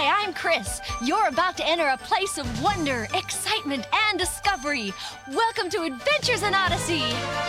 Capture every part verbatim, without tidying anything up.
Hi, I'm Chris. You're about to enter a place of wonder, excitement, and discovery. Welcome to Adventures in Odyssey.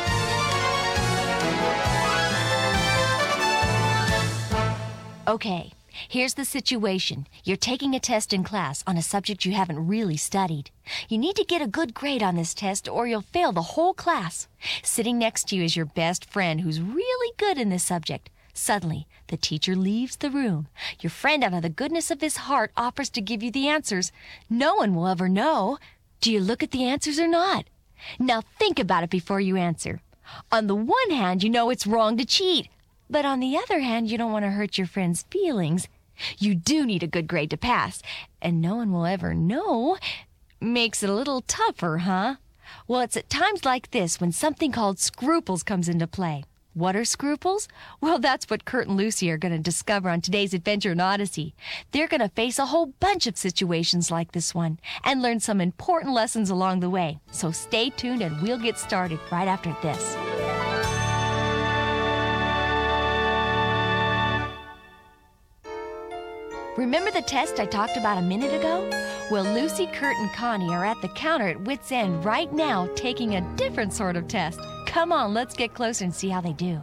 Okay, here's the situation. You're taking a test in class on a subject you haven't really studied. You need to get a good grade on this test or you'll fail the whole class. Sitting next to you is your best friend who's really good in this subject. Suddenly, the teacher leaves the room. Your friend, out of the goodness of his heart, offers to give you the answers. No one will ever know. Do you look at the answers or not? Now think about it before you answer. On the one hand, you know it's wrong to cheat. But on the other hand, you don't want to hurt your friend's feelings. You do need a good grade to pass, and no one will ever know. Makes it a little tougher, huh? Well, it's at times like this when something called scruples comes into play. What are scruples? Well, that's what Kurt and Lucy are going to discover on today's Adventure in Odyssey. They're going to face a whole bunch of situations like this one and learn some important lessons along the way. So stay tuned and we'll get started right after this. Remember the test I talked about a minute ago? Well, Lucy, Kurt, and Connie are at the counter at Wits End right now taking a different sort of test. Come on, let's get closer and see how they do.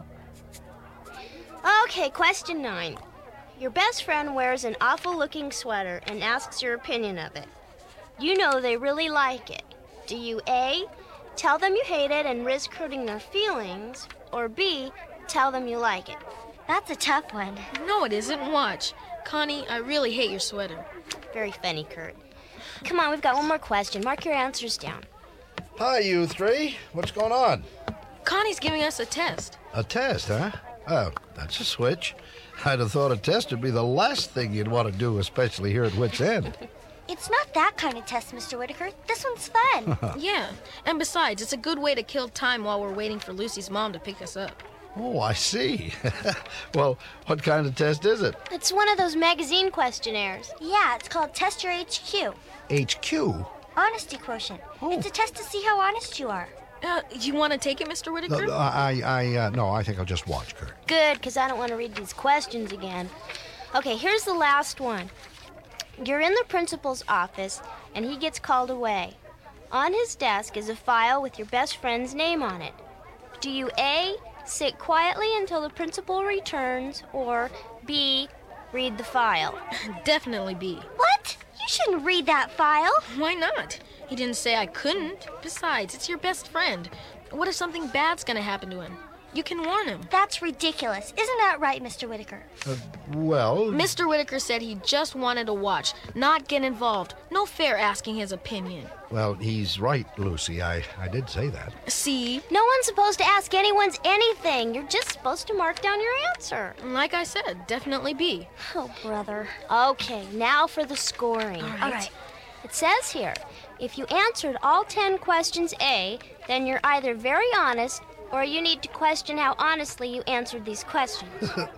Okay, question nine. Your best friend wears an awful-looking sweater and asks your opinion of it. You know they really like it. Do you A, tell them you hate it and risk hurting their feelings, or B, tell them you like it? That's a tough one. No, it isn't. Watch. Connie, I really hate your sweater. Very funny, Kurt. Come on, we've got one more question. Mark your answers down. Hi, you three. What's going on? Connie's giving us a test. A test, huh? Oh, that's a switch. I'd have thought a test would be the last thing you'd want to do, especially here at Wits End. It's not that kind of test, Mister Whitaker. This one's fun. Yeah, and besides, it's a good way to kill time while we're waiting for Lucy's mom to pick us up. Oh, I see. Well, what kind of test is it? It's one of those magazine questionnaires. Yeah, it's called Test Your H Q. H Q? Honesty quotient. Oh. It's a test to see how honest you are. Uh, you want to take it, Mister Whitaker? No, I, I, uh, no, I think I'll just watch, Kurt. Good, because I don't want to read these questions again. Okay, here's the last one. You're in the principal's office, and he gets called away. On his desk is a file with your best friend's name on it. Do you A, sit quietly until the principal returns, or B, read the file? Definitely B. What? You shouldn't read that file. Why not? He didn't say I couldn't. Besides, it's your best friend. What if something bad's gonna happen to him? You can warn him. That's ridiculous. Isn't that right, Mister Whitaker? Uh, well... Mister Whitaker said he just wanted to watch, not get involved. No fair asking his opinion. Well, he's right, Lucy. I, I did say that. See? No one's supposed to ask anyone's anything. You're just supposed to mark down your answer. Like I said, definitely B. Oh, brother. Okay, now for the scoring. All right. All right. It says here, if you answered all ten questions A, then you're either very honest or you need to question how honestly you answered these questions.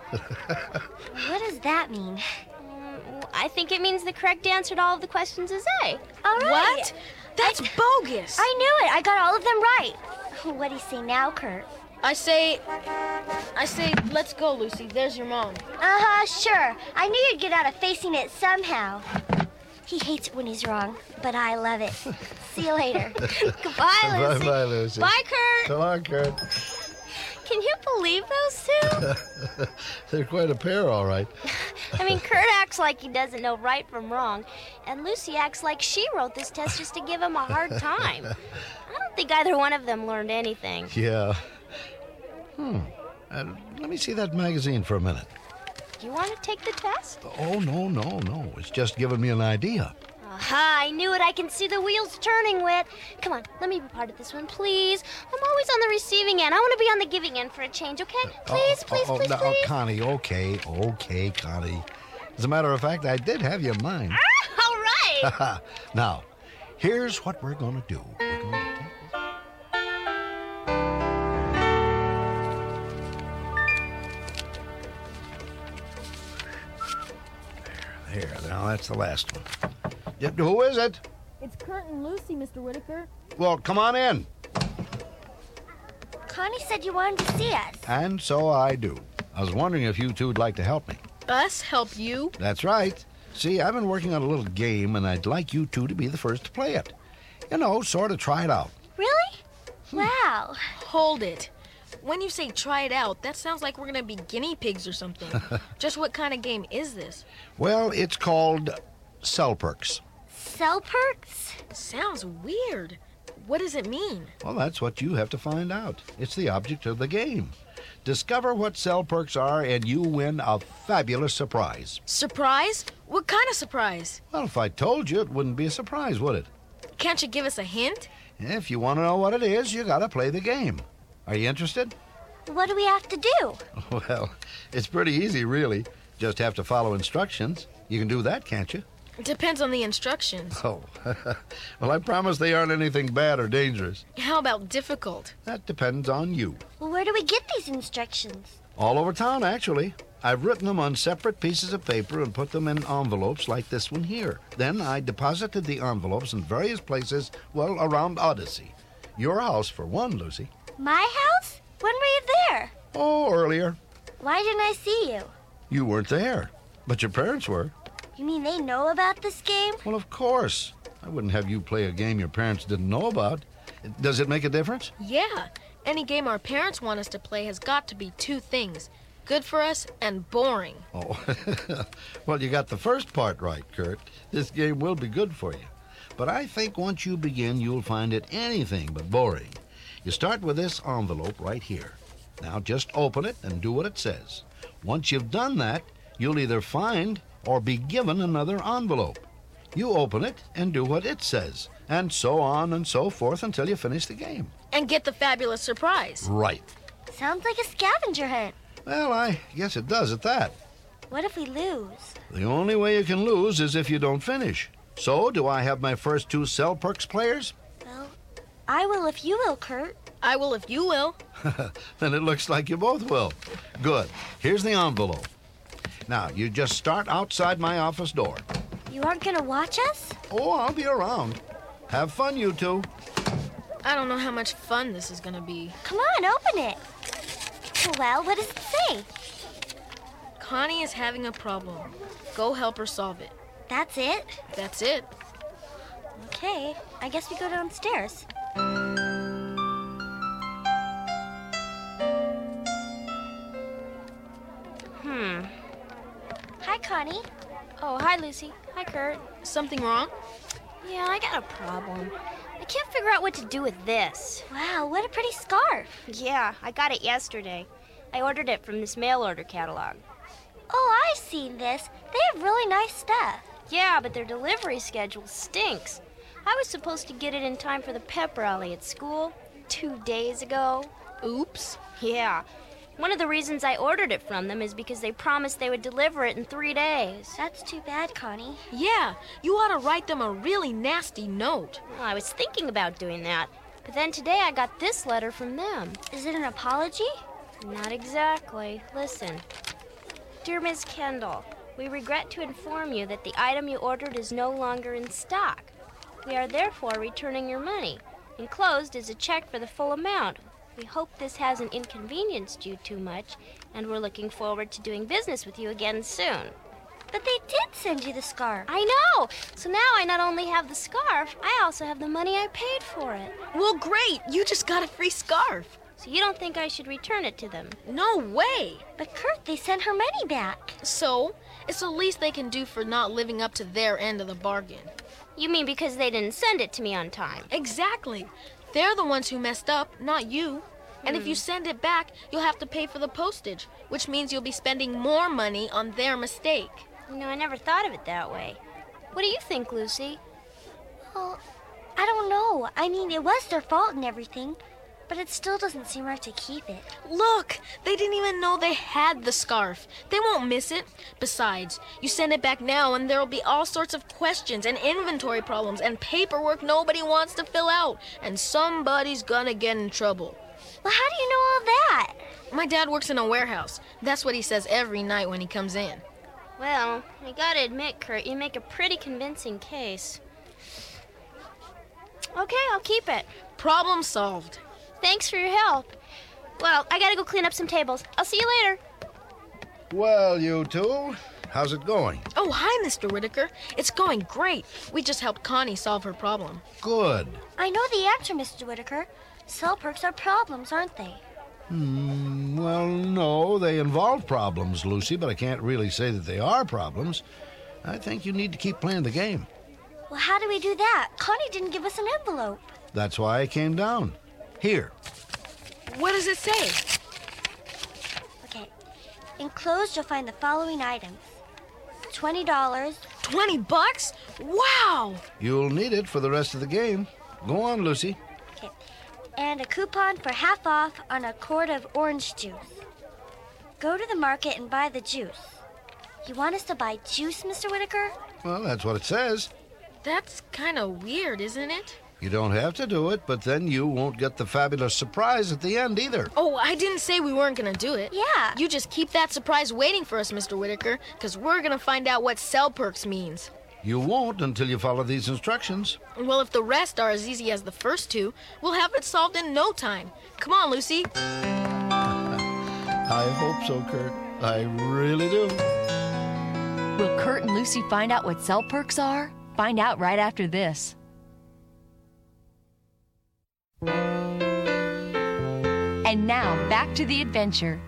What does that mean? Mm, I think it means the correct answer to all of the questions is A. All right. What? That's bogus. I knew it. I got all of them right. What do you say now, Kurt? I say, I say, let's go, Lucy. There's your mom. Uh-huh, sure. I knew you'd get out of facing it somehow. He hates it when he's wrong, but I love it. See you later. Goodbye, Lucy. Bye-bye, Lucy. Bye, Kurt. So long, Kurt. Can you believe those two? They're quite a pair, all right. I mean, Kurt acts like he doesn't know right from wrong, and Lucy acts like she wrote this test just to give him a hard time. I don't think either one of them learned anything. Yeah. Hmm. Uh, let me see that magazine for a minute. Do you want to take the test? Oh, no, no, no. It's just giving me an idea. Aha, I knew it. I can see the wheels turning, Whit. Come on, let me be part of this one, please. I'm always on the receiving end. I want to be on the giving end for a change, okay? Please, oh, please, oh, please, no, please. Oh, Connie, okay, okay, Connie. As a matter of fact, I did have you in mind. Ah, all right. Now, here's what we're going to do. We're going to take this. There, there. Now, that's the last one. Yeah, who is it? It's Kurt and Lucy, Mister Whitaker. Well, come on in. Connie said you wanted to see us. And so I do. I was wondering if you two would like to help me. Us help you? That's right. See, I've been working on a little game, and I'd like you two to be the first to play it. You know, sort of try it out. Really? Wow. Hold it. When you say try it out, that sounds like we're gonna be guinea pigs or something. Just what kind of game is this? Well, it's called Cell Perks. Cell perks? Sounds weird. What does it mean? Well, that's what you have to find out. It's the object of the game. Discover what Cell Perks are, and you win a fabulous surprise. Surprise? What kind of surprise? Well, if I told you, it wouldn't be a surprise, would it? Can't you give us a hint? If you want to know what it is, you gotta play the game. Are you interested? What do we have to do? Well, it's pretty easy, really. Just have to follow instructions. You can do that, can't you? It depends on the instructions. Oh, well, I promise they aren't anything bad or dangerous. How about difficult? That depends on you. Well, where do we get these instructions? All over town, actually. I've written them on separate pieces of paper and put them in envelopes like this one here. Then I deposited the envelopes in various places, well, around Odyssey. Your house, for one, Lucy. My house? When were you there? Oh, earlier. Why didn't I see you? You weren't there, but your parents were. You mean they know about this game? Well, of course. I wouldn't have you play a game your parents didn't know about. Does it make a difference? Yeah. Any game our parents want us to play has got to be two things. Good for us and boring. Oh, well, you got the first part right, Kurt. This game will be good for you. But I think once you begin, you'll find it anything but boring. You start with this envelope right here. Now just open it and do what it says. Once you've done that, you'll either find or be given another envelope. You open it and do what it says, and so on and so forth until you finish the game. And get the fabulous surprise. Right. Sounds like a scavenger hunt. Well, I guess it does at that. What if we lose? The only way you can lose is if you don't finish. So, do I have my first two Cell Perks players? Well, I will if you will, Kurt. I will if you will. Then it looks like you both will. Good. Here's the envelope. Now, you just start outside my office door. You aren't gonna watch us? Oh, I'll be around. Have fun, you two. I don't know how much fun this is gonna be. Come on, open it. Well, what does it say? Connie is having a problem. Go help her solve it. That's it? That's it. Okay, I guess we go downstairs. Hmm. Hi, Connie. Oh, hi, Lucy. Hi, Kurt. Something wrong? Yeah, I got a problem. I can't figure out what to do with this. Wow, what a pretty scarf. Yeah, I got it yesterday. I ordered it from this mail order catalog. Oh, I've seen this. They have really nice stuff. Yeah, but their delivery schedule stinks. I was supposed to get it in time for the pep rally at school two days ago. Oops. Yeah. One of the reasons I ordered it from them is because they promised they would deliver it in three days. That's too bad, Connie. Yeah, you ought to write them a really nasty note. Well, I was thinking about doing that, but then today I got this letter from them. Is it an apology? Not exactly. Listen. Dear Miss Kendall, we regret to inform you that the item you ordered is no longer in stock. We are therefore returning your money. Enclosed is a check for the full amount. We hope this hasn't inconvenienced you too much, and we're looking forward to doing business with you again soon. But they did send you the scarf. I know! So now I not only have the scarf, I also have the money I paid for it. Well, great. You just got a free scarf. So you don't think I should return it to them? No way. But Kurt, they sent her money back. So, it's the least they can do for not living up to their end of the bargain. You mean because they didn't send it to me on time? Exactly. They're the ones who messed up, not you. And if you send it back, you'll have to pay for the postage, which means you'll be spending more money on their mistake. You know, I never thought of it that way. What do you think, Lucy? Well, I don't know. I mean, it was their fault and everything, but it still doesn't seem right to keep it. Look, they didn't even know they had the scarf. They won't miss it. Besides, you send it back now and there'll be all sorts of questions and inventory problems and paperwork nobody wants to fill out. And somebody's gonna get in trouble. Well, how do you know all that? My dad works in a warehouse. That's what he says every night when he comes in. Well, I gotta admit, Kurt, you make a pretty convincing case. Okay, I'll keep it. Problem solved. Thanks for your help. Well, I gotta go clean up some tables. I'll see you later. Well, you two, How's it going? Oh, hi, Mister Whitaker. It's going great. We just helped Connie solve her problem. Good. I know the answer, Mister Whitaker. Cell perks are problems, aren't they? Hmm, well, no, they involve problems, Lucy, but I can't really say that they are problems. I think you need to keep playing the game. Well, how do we do that? Connie didn't give us an envelope. That's why I came down. Here. What does it say? Okay. Enclosed, you'll find the following items. twenty dollars. Twenty bucks? Wow! You'll need it for the rest of the game. Go on, Lucy. Okay. And a coupon for half off on a quart of orange juice. Go to the market and buy the juice. You want us to buy juice, Mister Whitaker? Well, that's what it says. That's kind of weird, isn't it? You don't have to do it, but then you won't get the fabulous surprise at the end either. Oh, I didn't say we weren't going to do it. Yeah. You just keep that surprise waiting for us, Mister Whitaker, because we're going to find out what cell perks means. You won't until you follow these instructions. Well, if the rest are as easy as the first two, we'll have it solved in no time. Come on, Lucy. I hope so, Kurt. I really do. Will Kurt and Lucy find out what cell perks are? Find out right after this. And now, back to the adventure.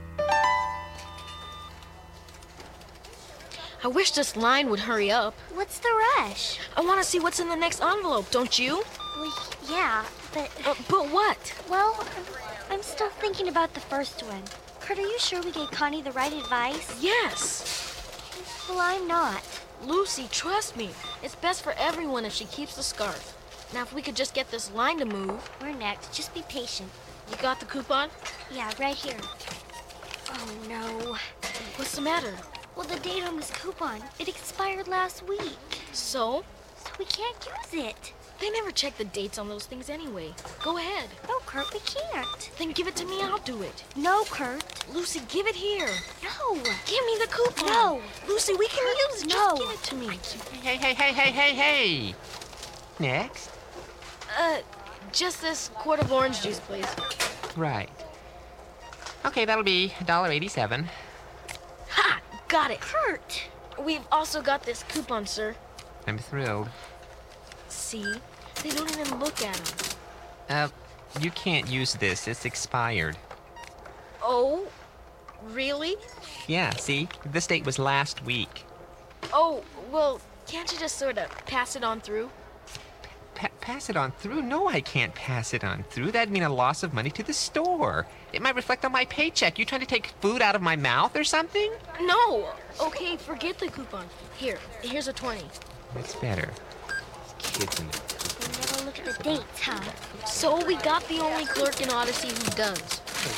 I wish this line would hurry up. What's the rush? I want to see what's in the next envelope, don't you? Well, yeah, but... Uh, but what? Well, I'm, I'm still thinking about the first one. Kurt, are you sure we gave Connie the right advice? Yes. Well, I'm not. Lucy, trust me. It's best for everyone if she keeps the scarf. Now, if we could just get this line to move. We're next. Just be patient. You got the coupon? Yeah, right here. Oh, no. What's the matter? Well, the date on this coupon, it expired last week. So? So we can't use it. They never check the dates on those things anyway. Go ahead. No, Kurt, we can't. Then give it to me, I'll do it. No, Kurt. Lucy, give it here. No. Give me the coupon. No. Lucy, we can use it. No. Just give it to me. Hey, hey, hey, hey, hey, hey! Next? Uh, just this quart of orange juice, please. Right. Okay, that'll be one dollar eighty-seven. Ha! Got it. Kurt. We've also got this coupon, sir. I'm thrilled. See? They don't even look at them. Uh, you can't use this. It's expired. Oh? Really? Yeah, see? This date was last week. Oh, well, can't you just sort of pass it on through? Pa- pass it on through? No, I can't pass it on through. That'd mean a loss of money to the store. It might reflect on my paycheck. You trying to take food out of my mouth or something? No. Okay, forget the coupon. Here, here's a twenty. It's better. Kids in it. They never look at the dates, huh? So we got the only clerk in Odyssey who does.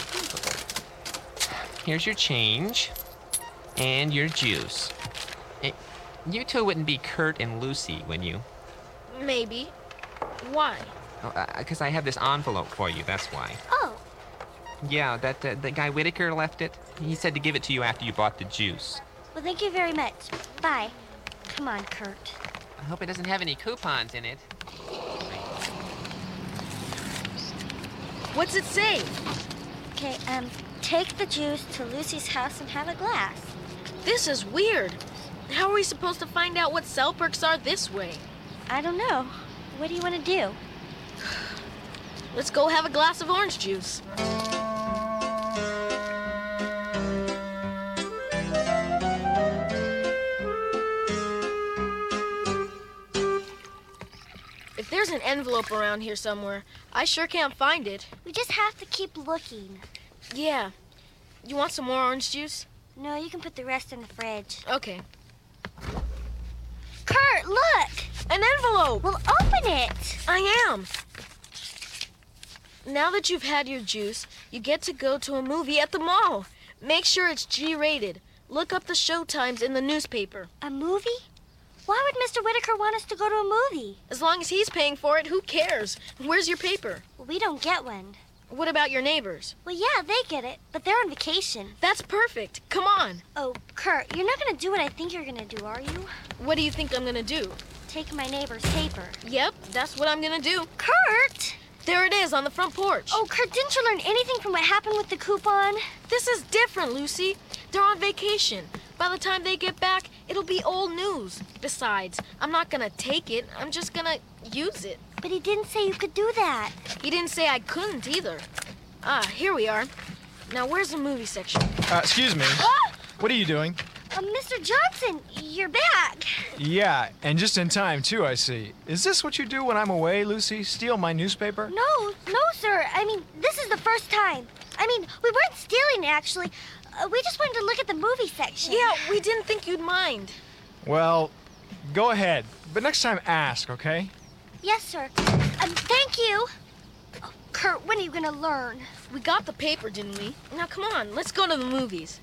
Here's your change. And your juice. Eh, you two wouldn't be Kurt and Lucy, wouldn't you? Maybe. Why? Because uh, I have this envelope for you, that's why. Oh. Yeah, that uh, the guy Whitaker left it. He said to give it to you after you bought the juice. Well, thank you very much. Bye. Come on, Kurt. I hope it doesn't have any coupons in it. What's it say? Okay, um, take the juice to Lucy's house and have a glass. This is weird. How are we supposed to find out what cell perks are this way? I don't know. What do you want to do? Let's go have a glass of orange juice. If there's an envelope around here somewhere, I sure can't find it. We just have to keep looking. Yeah. You want some more orange juice? No, you can put the rest in the fridge. Okay. Kurt, look! An envelope! Well, open it! I am. Now that you've had your juice, you get to go to a movie at the mall. Make sure it's G rated. Look up the show times in the newspaper. A movie? Why would Mister Whitaker want us to go to a movie? As long as he's paying for it, who cares? Where's your paper? Well, we don't get one. What about your neighbors? Well, yeah, they get it, but they're on vacation. That's perfect. Come on. Oh, Kurt, you're not going to do what I think you're going to do, are you? What do you think I'm going to do? Take my neighbor's paper. Yep, that's what I'm going to do. Kurt! There it is on the front porch. Oh, Kurt, didn't you learn anything from what happened with the coupon? This is different, Lucy. They're on vacation. By the time they get back, It'll be old news. Besides, I'm not gonna take it. I'm just gonna use it. But he didn't say you could do that. He didn't say I couldn't either. Ah, here we are. Now, where's the movie section? Uh, excuse me. Ah! What are you doing? Uh, Mister Johnson, you're back. Yeah, and just in time, too, I see. Is this what you do when I'm away, Lucy? Steal my newspaper? No, no, sir. I mean, this is the first time. I mean, we weren't stealing, actually. Uh, we just wanted to look at the movie section. Yeah, we didn't think you'd mind. Well, go ahead. But next time, ask, okay? Yes, sir. Um, thank you. Oh, Kurt, when are you going to learn? We got the paper, didn't we? Now, come on, let's go to the movies.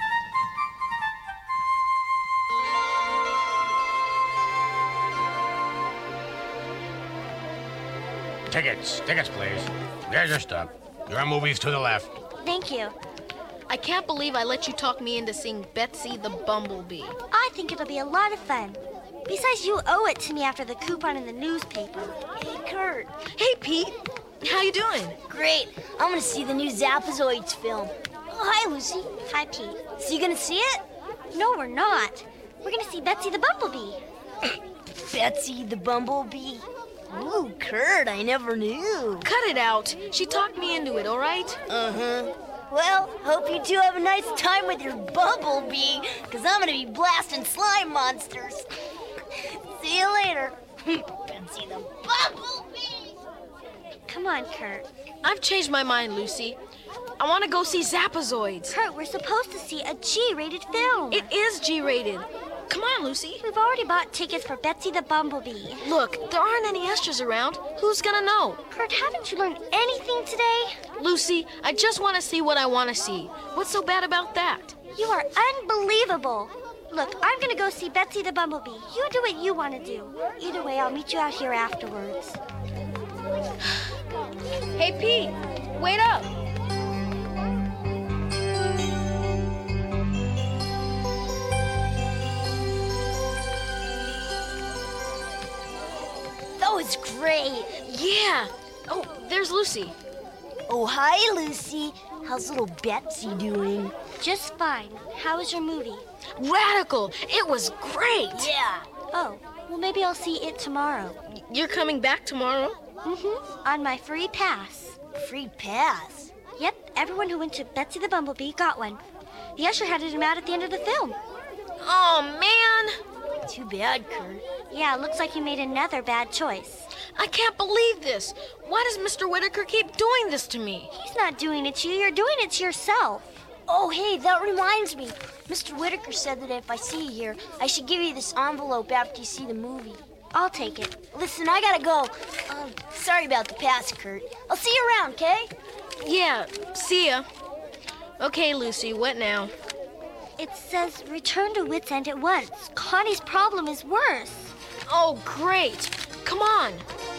Tickets, tickets, please. There's your stub. Your movie's to the left. Thank you. I can't believe I let you talk me into seeing Betsy the Bumblebee. I think it'll be a lot of fun. Besides, you owe it to me after the coupon in the newspaper. Hey, Kurt. Hey, Pete. How you doing? Great. I'm gonna see the new Zapazoids film. Oh, hi, Lucy. Hi, Pete. So you gonna see it? No, we're not. We're gonna see Betsy the Bumblebee. Betsy the Bumblebee. Ooh, Kurt, I never knew. Cut it out. She talked me into it, all right? Uh-huh. Well, hope you two have a nice time with your Bumblebee, because I'm gonna be blasting slime monsters. See you later. Betsy the Bumblebee. Come on, Kurt. I've changed my mind, Lucy. I want to go see Zapazoids. Kurt, we're supposed to see a G-rated film. It is G-rated. Come on, Lucy. We've already bought tickets for Betsy the Bumblebee. Look, there aren't any extras around. Who's gonna know? Kurt, haven't you learned anything today? Lucy, I just want to see what I want to see. What's so bad about that? You are unbelievable. Look, I'm gonna go see Betsy the Bumblebee. You do what you want to do. Either way, I'll meet you out here afterwards. Hey, Pete, wait up. That was great. Yeah. Oh, there's Lucy. Oh, hi, Lucy. How's little Betsy doing? Just fine. How was your movie? Radical. It was great. Yeah. Oh, well, maybe I'll see it tomorrow. You're coming back tomorrow? Mm-hmm. On my free pass. Free pass? Yep, everyone who went to Betsy the Bumblebee got one. The usher handed him out at the end of the film. Oh, man. Too bad, Kurt. Yeah, looks like you made another bad choice. I can't believe this. Why does Mister Whitaker keep doing this to me? He's not doing it to you. You're doing it to yourself. Oh, hey, that reminds me. Mister Whitaker said that if I see you here, I should give you this envelope after you see the movie. I'll take it. Listen, I gotta go. Um, sorry about the pass, Kurt. I'll see you around, okay? Yeah, see ya. Okay, Lucy, what now? It says return to Wits End at once. Connie's problem is worse. Oh, great. Come on.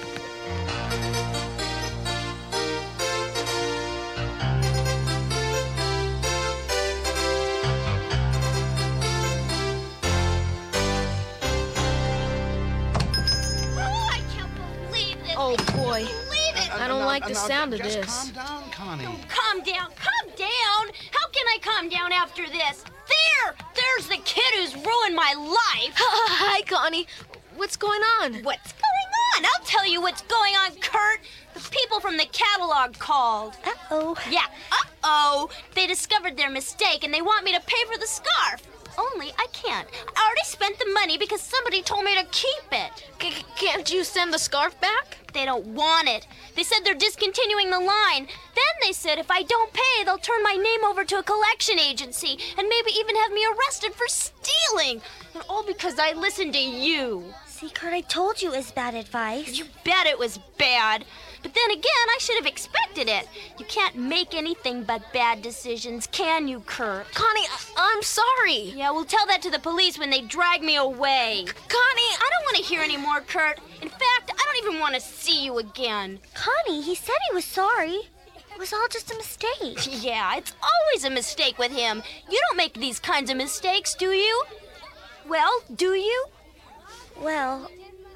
Oh, boy. I don't like the sound of just this. Calm down, Connie. Calm down, calm down. How can I calm down after this? There! There's the kid who's ruined my life. Hi, Connie. What's going on? What's going on? I'll tell you what's going on, Kurt. The people from the catalog called. Uh-oh. Yeah, uh-oh. They discovered their mistake and they want me to pay for the scarf. Only I can't. I already spent the money because somebody told me to keep it. C- can't you send the scarf back? They don't want it. They said they're discontinuing the line. Then they said if I don't pay, they'll turn my name over to a collection agency and maybe even have me arrested for stealing. And all because I listened to you. See, Kurt, I told you it was bad advice. You bet it was bad. But then again, I should have expected it. You can't make anything but bad decisions, can you, Kurt? Connie, I- I'm sorry. Yeah, we'll tell that to the police when they drag me away. Connie, I don't want to hear any more, Kurt. In fact, I don't even want to see you again. Connie, he said he was sorry. It was all just a mistake. Yeah, it's always a mistake with him. You don't make these kinds of mistakes, do you? Well, do you? Well,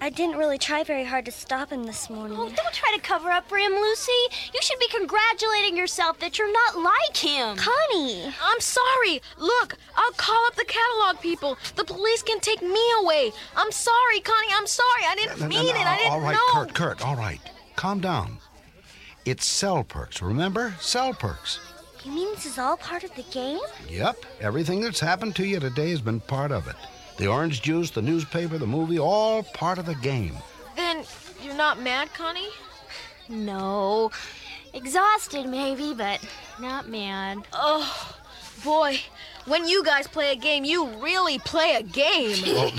I didn't really try very hard to stop him this morning. Oh, don't try to cover up for him, Lucy. You should be congratulating yourself that you're not like him. Connie! I'm sorry. Look, I'll call up the catalog people. The police can take me away. I'm sorry, Connie. I'm sorry. I didn't No, no, mean no, it. I didn't all right, know. Kurt, Kurt, all right. Calm down. It's Cell Perks, remember? Cell Perks. You mean this is all part of the game? Yep, everything that's happened to you today has been part of it. The orange juice, the newspaper, the movie, all part of the game. Then you're not mad, Connie? No. Exhausted, maybe, but not mad. Oh, boy. When you guys play a game, you really play a game.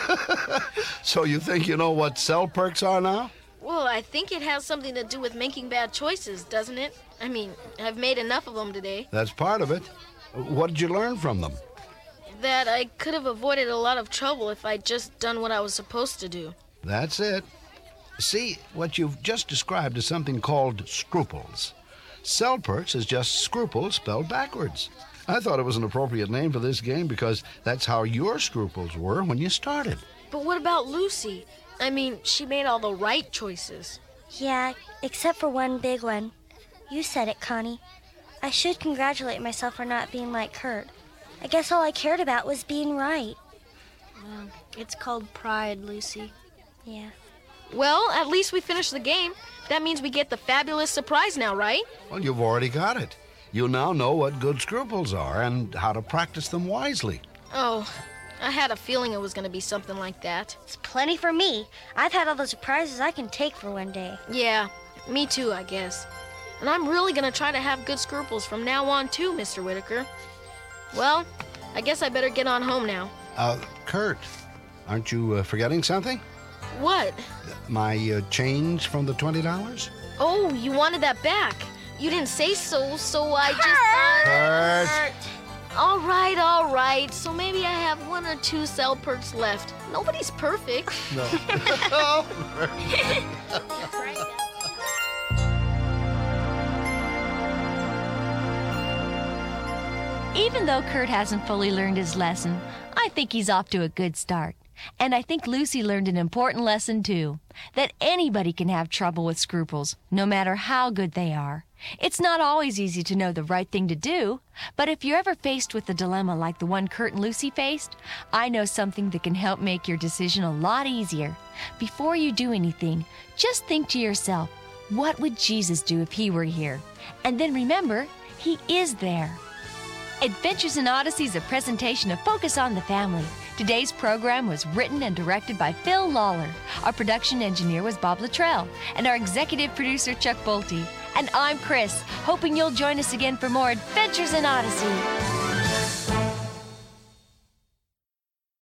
So you think you know what Cell Perks are now? Well, I think it has something to do with making bad choices, doesn't it? I mean, I've made enough of them today. That's part of it. What did you learn from them? That I could have avoided a lot of trouble if I'd just done what I was supposed to do. That's it. See, what you've just described is something called scruples. Cell Perks is just scruples spelled backwards. I thought it was an appropriate name for this game because that's how your scruples were when you started. But what about Lucy? I mean, she made all the right choices. Yeah, except for one big one. You said it, Connie. I should congratulate myself for not being like Kurt. I guess all I cared about was being right. Well, it's called pride, Lucy. Yeah. Well, at least we finished the game. That means we get the fabulous surprise now, right? Well, you've already got it. You now know what good scruples are and how to practice them wisely. Oh, I had a feeling it was going to be something like that. It's plenty for me. I've had all the surprises I can take for one day. Yeah, me too, I guess. And I'm really going to try to have good scruples from now on, too, Mister Whitaker. Well, I guess I better get on home now. Uh, Kurt, aren't you uh, forgetting something? What? My uh, change from the twenty dollars? Oh, you wanted that back. You didn't say so, so I just thought... Kurt! All right, all right. So maybe I have one or two Cell Perks left. Nobody's perfect. No. Even though Kurt hasn't fully learned his lesson, I think he's off to a good start. And I think Lucy learned an important lesson, too, that anybody can have trouble with scruples, no matter how good they are. It's not always easy to know the right thing to do, but if you're ever faced with a dilemma like the one Kurt and Lucy faced, I know something that can help make your decision a lot easier. Before you do anything, just think to yourself, what would Jesus do if he were here? And then remember, he is there. Adventures in Odyssey is a presentation of Focus on the Family. Today's program was written and directed by Phil Lawler. Our production engineer was Bob Luttrell, and our executive producer, Chuck Bolte. And I'm Chris, hoping you'll join us again for more Adventures in Odyssey.